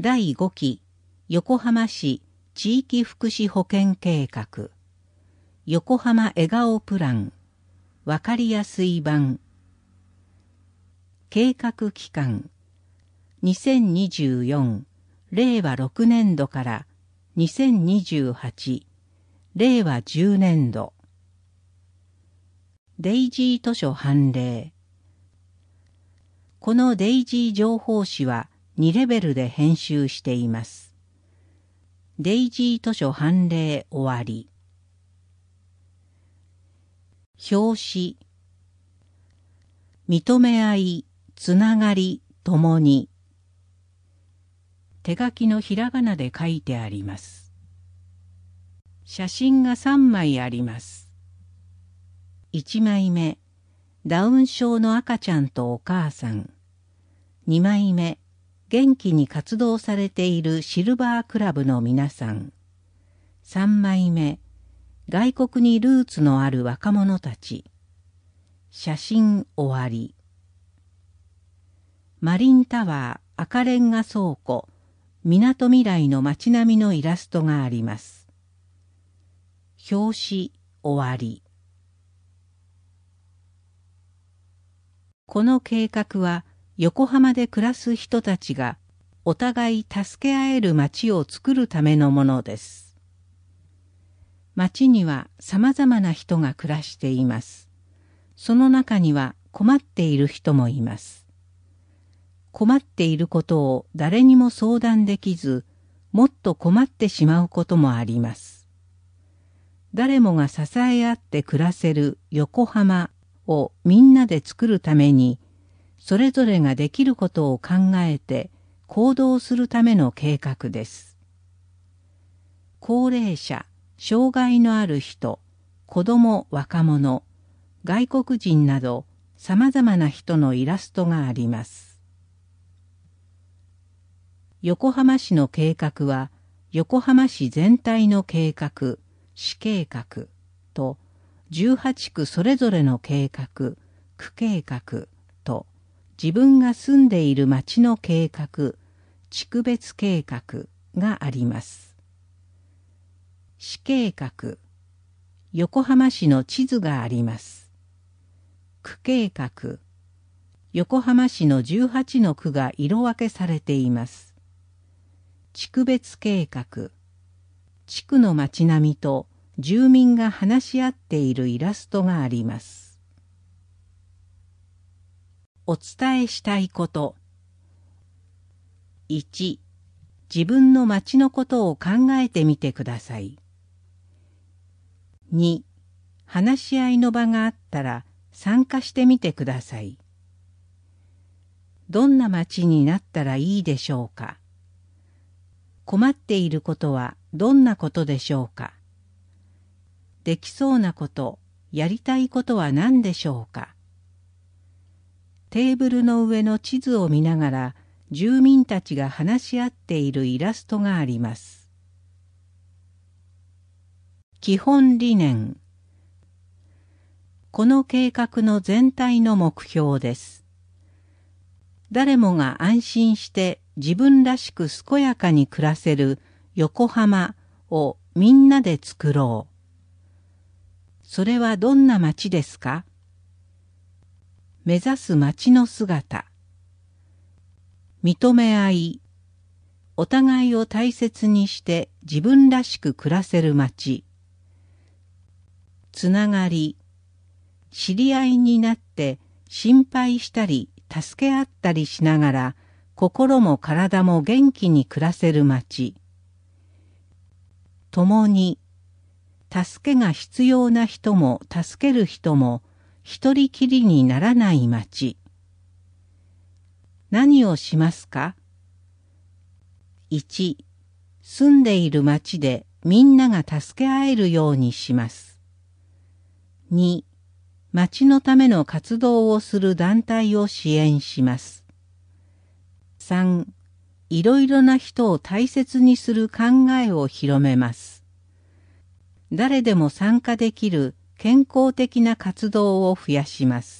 第5期横浜市地域福祉保健計画横浜笑顔プランわかりやすい版計画期間2024令和6年度から2028令和10年度デイジー図書判例このデイジー情報誌は2レベルで編集しています。デイジー図書判例終わり。表紙認め合い、つながり、ともに手書きのひらがなで書いてあります。写真が3枚あります。1枚目、ダウン症の赤ちゃんとお母さん。2枚目、元気に活動されているシルバークラブの皆さん。3枚目、外国にルーツのある若者たち。写真終わり。マリンタワー赤レンガ倉庫、みなとみらいの街並みのイラストがあります。表紙終わり。この計画は横浜で暮らす人たちがお互い助け合える街を作るためのものです。街には様々な人が暮らしています。その中には困っている人もいます。困っていることを誰にも相談できず、もっと困ってしまうこともあります。誰もが支え合って暮らせる横浜をみんなで作るために、それぞれができることを考えて行動するための計画です。高齢者、障害のある人、子ども、若者、外国人など様々な人のイラストがあります。横浜市の計画は、横浜市全体の計画、市計画と、18区それぞれの計画、区計画と、自分が住んでいる町の計画、地区別計画があります。市計画、横浜市の地図があります。区計画、横浜市の18の区が色分けされています。地区別計画、地区の町並みと住民が話し合っているイラストがあります。お伝えしたいこと。1、自分の町のことを考えてみてください。2、話し合いの場があったら参加してみてください。どんな町になったらいいでしょうか。困っていることはどんなことでしょうか。できそうなこと、やりたいことは何でしょうか。テーブルの上の地図を見ながら住民たちが話し合っているイラストがあります。基本理念。この計画の全体の目標です。誰もが安心して自分らしく健やかに暮らせる横浜をみんなで作ろう。それはどんな街ですか？目指す街の姿。認め合い。お互いを大切にして自分らしく暮らせる街。つながり。知り合いになって心配したり助け合ったりしながら心も体も元気に暮らせる街。共に。助けが必要な人も助ける人も一人きりにならない街。何をしますか？ 1. 住んでいる街でみんなが助け合えるようにします。2. 街のための活動をする団体を支援します。3. いろいろな人を大切にする考えを広めます。誰でも参加できる健康的な活動を増やします。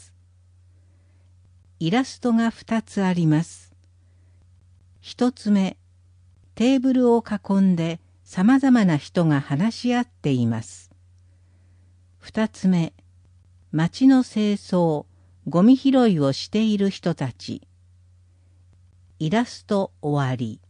イラストが2つあります。1つ目、 テーブルを囲んで様々な人が話し合っています。2つ目、町の清掃、ゴミ拾いをしている人たち。イラスト終わり。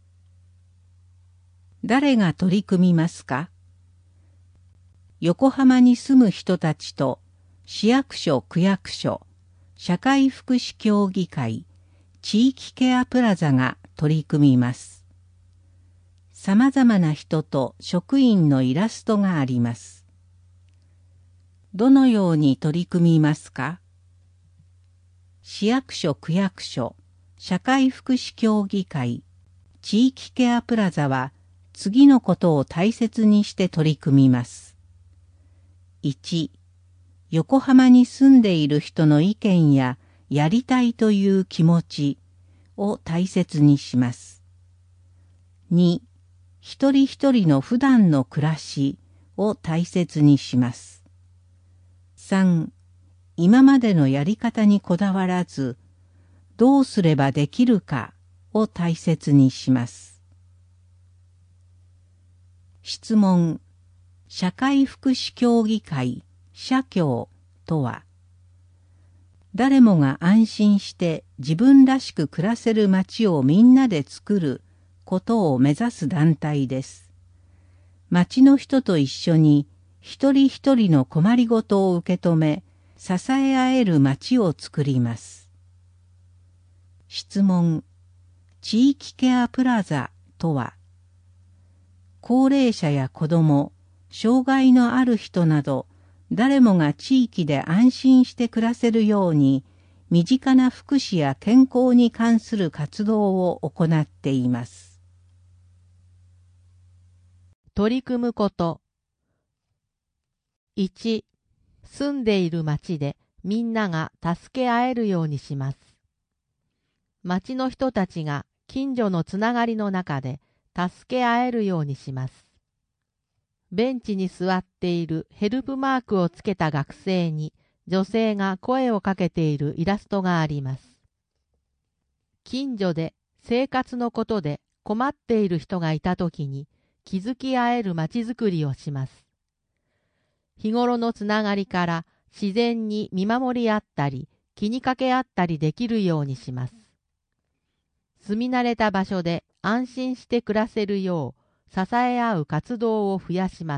誰が取り組みますか？横浜に住む人たちと市役所・区役所、社会福祉協議会、地域ケアプラザが取り組みます。様々な人と職員のイラストがあります。どのように取り組みますか？市役所・区役所、社会福祉協議会、地域ケアプラザは次のことを大切にして取り組みます。1、横浜に住んでいる人の意見ややりたいという気持ちを大切にします。2、一人一人の普段の暮らしを大切にします。3、今までのやり方にこだわらず、どうすればできるかを大切にします。質問。社会福祉協議会、社協とは、誰もが安心して自分らしく暮らせる街をみんなで作ることを目指す団体です。街の人と一緒に一人一人の困りごとを受け止め、支え合える街を作ります。質問。地域ケアプラザとは、高齢者や子ども、障害のある人など、誰もが地域で安心して暮らせるように、身近な福祉や健康に関する活動を行っています。 取り組むこと。1、住んでいる町でみんなが助け合えるようにします。町の人たちが近所のつながりの中で助け合えるようにします。ベンチに座っているヘルプマークをつけた学生に女性が声をかけているイラストがあります。近所で生活のことで困っている人がいたときに気づき合えるまちづくりをします。日頃のつながりから自然に見守り合ったり気にかけ合ったりできるようにします。住み慣れた場所で安心して暮らせるよう支え合う活動を増やします。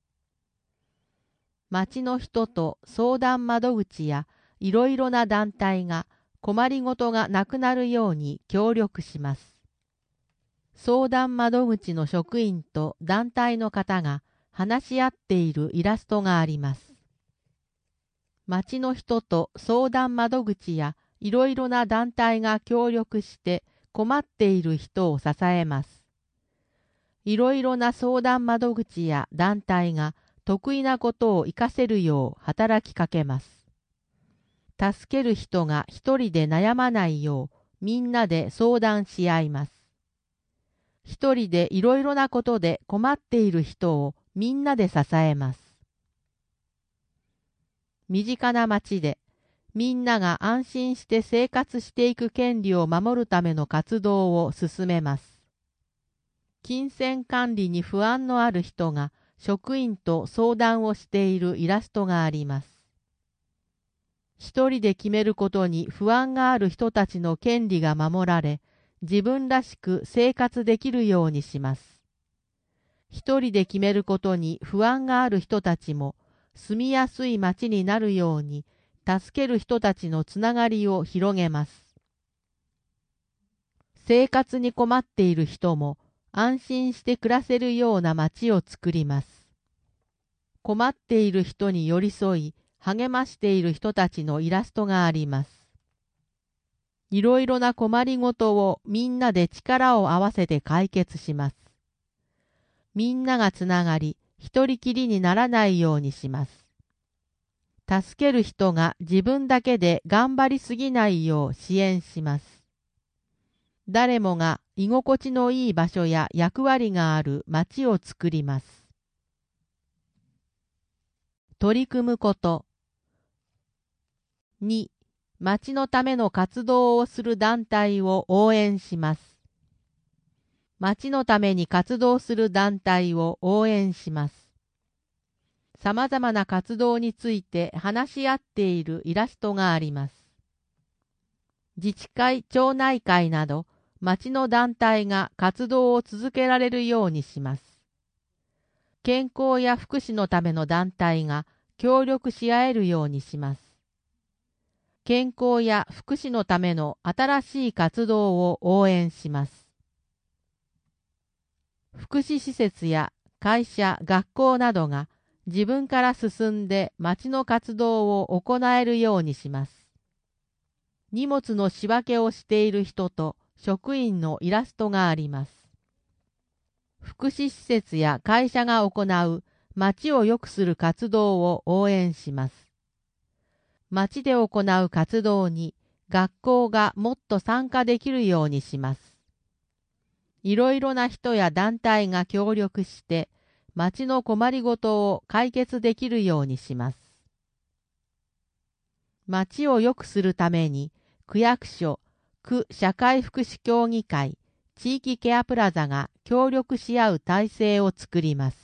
町の人と相談窓口やいろいろな団体が困りごとがなくなるように協力します。相談窓口の職員と団体の方が話し合っているイラストがあります。町の人と相談窓口やいろいろな団体が協力して困っている人を支えます。いろいろな相談窓口や団体が得意なことを活かせるよう働きかけます。助ける人が一人で悩まないようみんなで相談し合います。一人でいろいろなことで困っている人をみんなで支えます。身近な町でみんなが安心して生活していく権利を守るための活動を進めます。金銭管理に不安のある人が職員と相談をしているイラストがあります。一人で決めることに不安がある人たちの権利が守られ、自分らしく生活できるようにします。一人で決めることに不安がある人たちも住みやすい町になるように助ける人たちのつながりを広げます。生活に困っている人も安心して暮らせるような町を作ります。困っている人に寄り添い励ましている人たちのイラストがあります。いろいろな困りごとをみんなで力を合わせて解決します。みんながつながり一人きりにならないようにします。助ける人が自分だけで頑張りすぎないよう支援します。誰もが居心地のいい場所や役割がある町を作ります。取り組むこと。2、町のための活動をする団体を応援します。 町のために活動する団体を応援します。さまざまな活動について話し合っているイラストがあります。自治会、町内会など、町の団体が活動を続けられるようにします。健康や福祉のための団体が協力し合えるようにします。健康や福祉のための新しい活動を応援します。福祉施設や会社、学校などが自分から進んで町の活動を行えるようにします。荷物の仕分けをしている人と職員のイラストがあります。福祉施設や会社が行う町を良くする活動を応援します。町で行う活動に学校がもっと参加できるようにします。いろいろな人や団体が協力して町の困りごとを解決できるようにします。町を良くするために区役所、区社会福祉協議会、地域ケアプラザが協力し合う体制を作ります。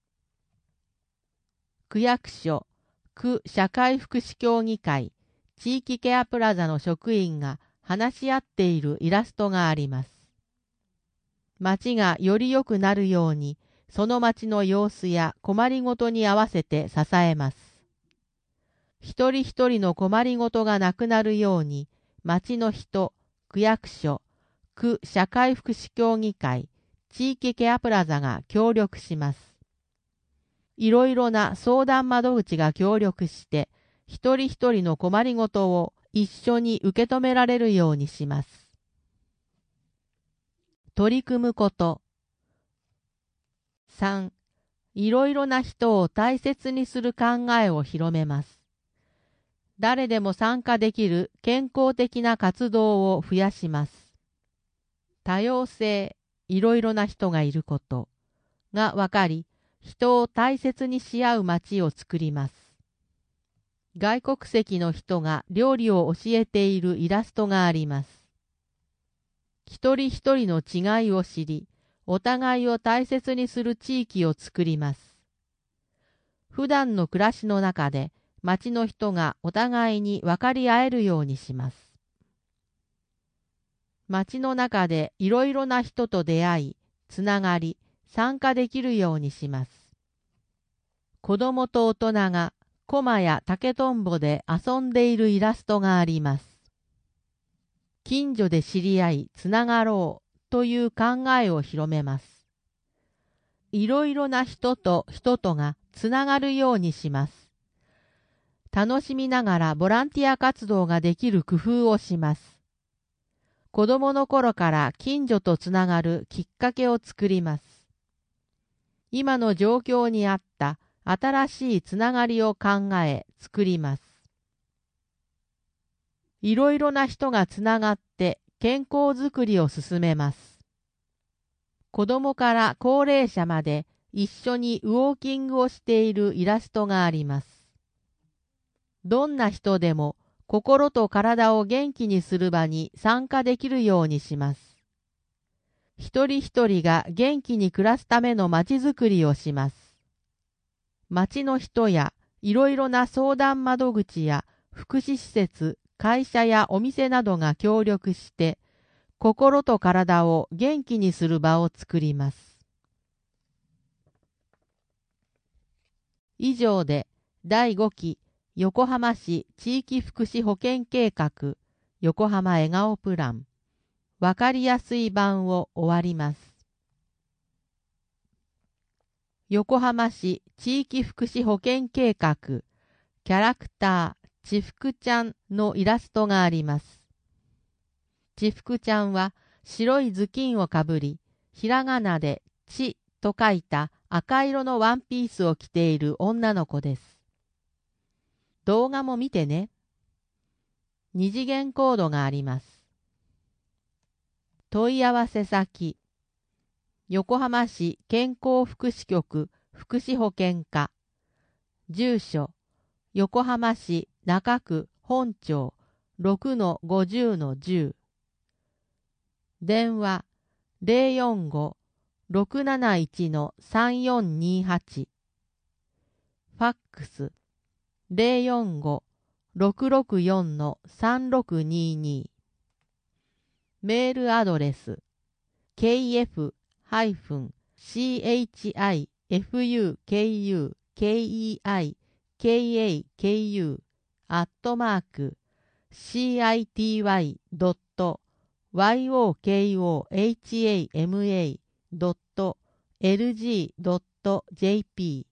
区役所、区社会福祉協議会、地域ケアプラザの職員が話し合っているイラストがあります。町がより良くなるように、その町の様子や困りごとに合わせて支えます。一人一人の困りごとがなくなるように、町の人、区役所、区社会福祉協議会、地域ケアプラザが協力します。いろいろな相談窓口が協力して、一人一人の困りごとを一緒に受け止められるようにします。取り組むこと。3. いろいろな人を大切にする考えを広めます。誰でも参加できる健康的な活動を増やします。多様性、いろいろな人がいることが分かり、人を大切にし合う街を作ります。外国籍の人が料理を教えているイラストがあります。一人一人の違いを知り、お互いを大切にする地域を作ります。普段の暮らしの中で、町の人がお互いに分かり合えるようにします。町の中でいろいろな人と出会い、つながり、参加できるようにします。子供と大人が駒や竹とんぼで遊んでいるイラストがあります。近所で知り合い、つながろうという考えを広めます。いろいろな人と人とがつながるようにします。楽しみながらボランティア活動ができる工夫をします。子供の頃から近所とつながるきっかけを作ります。今の状況に合った新しいつながりを考え作ります。いろいろな人がつながって健康づくりを進めます。子供から高齢者まで一緒にウォーキングをしているイラストがあります。どんな人でも心と体を元気にする場に参加できるようにします。一人一人が元気に暮らすためのまちづくりをします。町の人やいろいろな相談窓口や福祉施設、会社やお店などが協力して、心と体を元気にする場を作ります。以上で第5期横浜市地域福祉保健計画横浜笑顔プランわかりやすい版を終わります。横浜市地域福祉保健計画キャラクターちふくちゃんのイラストがあります。ちふくちゃんは白い頭巾をかぶり、ひらがなでちと書いた赤色のワンピースを着ている女の子です。動画も見てね。二次元コードがあります。問い合わせ先横浜市健康福祉局福祉保健課住所横浜市中区本町 6-50-10 電話 045-671-3428。ファックス045-664-3622。メールアドレス kfui-kei-kei-city-yokohama.jp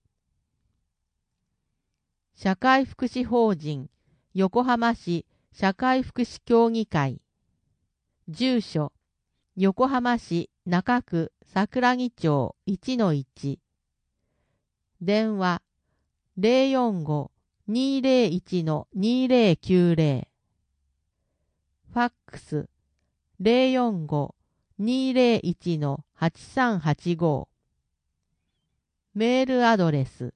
社会福祉法人横浜市社会福祉協議会。住所横浜市中区桜木町 1-1。電話045-201-2090。ファックス045-201-8385。メールアドレス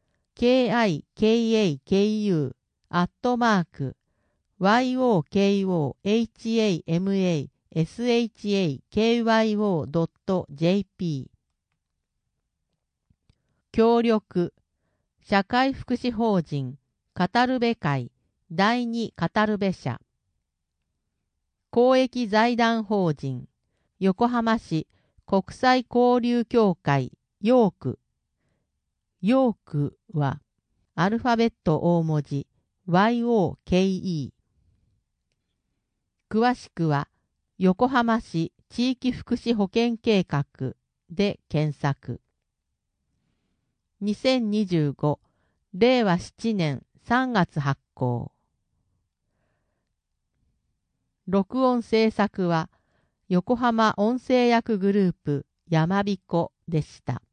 kikuohama-shamashakyo.jp 協力社会福祉法人語るべ会第二語るべ社公益財団法人横浜市国際交流協会ヨークヨークはアルファベット大文字 YOKE 詳しくは横浜市地域福祉保険計画で検索。2025令和7年3月発行。録音制作は横浜音声訳グループやまびこでした。